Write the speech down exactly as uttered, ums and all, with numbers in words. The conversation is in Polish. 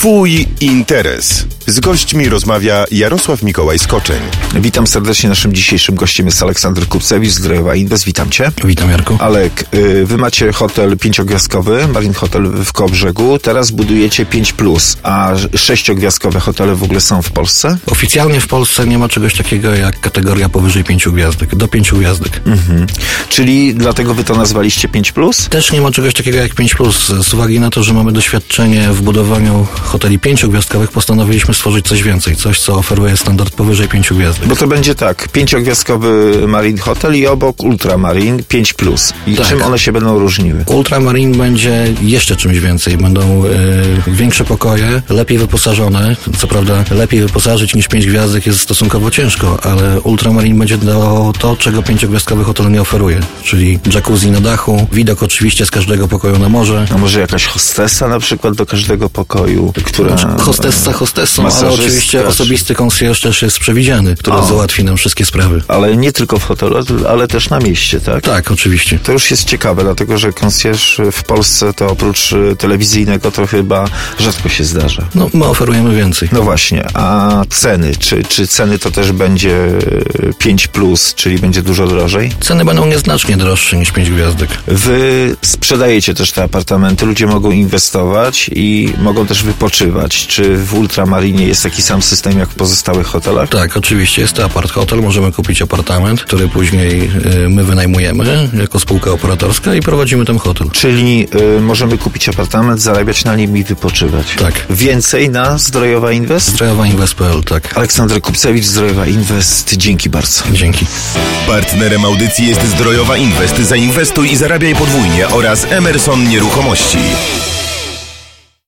Twój interes. Z gośćmi rozmawia Jarosław Mikołaj Skoczeń. Witam serdecznie. Naszym dzisiejszym gościem jest Aleksander Kupcewicz z Zdrojowa Inwest. Witam Cię. Witam, Jarku. Alek, Wy macie hotel pięciogwiazdkowy, Marine Hotel w Kołobrzegu. Teraz budujecie pięć plus, a sześciogwiazdkowe hotele w ogóle są w Polsce? Oficjalnie w Polsce nie ma czegoś takiego jak kategoria powyżej pięciu gwiazdek, do pięciu gwiazdek. Mhm. Czyli dlatego Wy to nazwaliście pięć plus? Też nie ma czegoś takiego jak pięć plus. Z uwagi na to, że mamy doświadczenie w budowaniu hoteli pięciogwiazdkowych, postanowiliśmy stworzyć coś więcej, coś, co oferuje standard powyżej pięciu gwiazdek. Bo to będzie tak, pięciogwiazdkowy Marine Hotel i obok Ultramarine pięć plus. I tak. Czym one się będą różniły? Ultramarine będzie jeszcze czymś więcej. Będą y, większe pokoje, lepiej wyposażone. Co prawda lepiej wyposażyć niż pięć gwiazdek jest stosunkowo ciężko, ale Ultramarine będzie dało to, czego pięciogwiazdkowy hotel nie oferuje. Czyli jacuzzi na dachu, widok oczywiście z każdego pokoju na morze. A może jakaś hostessa na przykład do każdego pokoju, która... Znaczy, hostessa hostessą, ale oczywiście osobisty concierge też jest przewidziany, który o. załatwi nam wszystkie sprawy. Ale nie tylko w hotelu, ale też na mieście, tak? Tak, oczywiście. To już jest ciekawe, dlatego że concierge w Polsce to oprócz telewizyjnego to chyba rzadko się zdarza. No, my oferujemy więcej. No właśnie, a ceny? Czy, czy ceny to też będzie pięć plus, czyli będzie dużo drożej? Ceny będą nieznacznie droższe niż pięć gwiazdek. Wy sprzedajecie też te apartamenty, ludzie mogą inwestować i mogą też wypoczywać. Czy w Ultramarinie jest taki sam system jak w pozostałych hotelach? Tak, oczywiście jest to apart hotel, możemy kupić apartament, który później y, my wynajmujemy jako spółka operatorska i prowadzimy ten hotel. Czyli y, możemy kupić apartament, zarabiać na nim i wypoczywać. Tak. Więcej na Zdrojowa Inwest? Zdrojowa Inwest kropka p l, tak. Aleksander Kupcewicz, Zdrojowa Inwest. Dzięki bardzo. Dzięki. Partnerem audycji jest Zdrojowa Inwest. Zainwestuj i zarabiaj podwójnie oraz Emerson Nieruchomości.